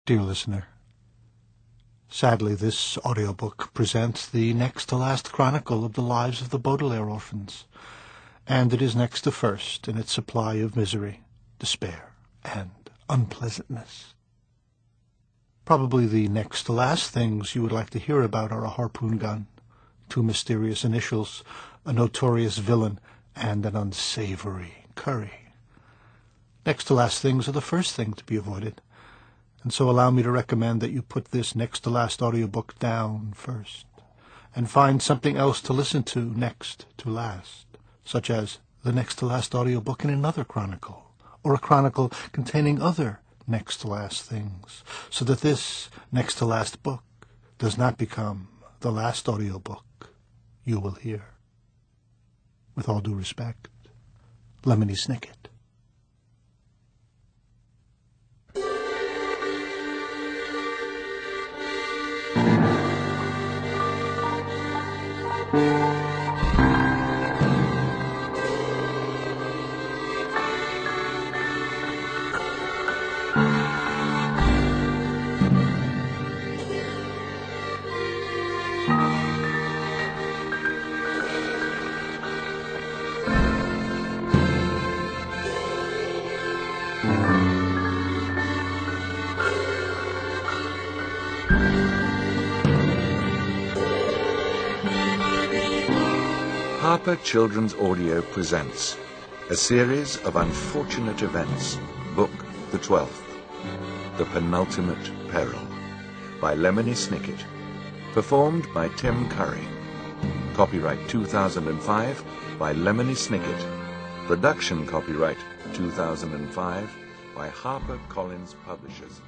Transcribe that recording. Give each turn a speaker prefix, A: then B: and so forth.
A: Dear listener, sadly this audiobook presents the next-to-last chronicle of the lives of the Baudelaire orphans, and it is next to first in its supply of misery, despair, and unpleasantness. Probably the next-to-last things you would like to hear about are a harpoon gun, 2 mysterious initials, a notorious villain, and an unsavory curry. Next-to-last things are the first thing to be avoided, and so allow me to recommend that you put this next-to-last audiobook down first, and find something else to listen to next to last, such as the next-to-last audiobook in another chronicle, or a chronicle containing other next-to-last things, so that this next-to-last book does not become the last audiobook you will hear. With all due respect, Lemony Snicket.
B: Harper Children's Audio presents a series of unfortunate events, Book the 12th, The Penultimate Peril, by Lemony Snicket, performed by Tim Curry. Copyright 2005 by Lemony Snicket. Production copyright 2005 by HarperCollins Publishers.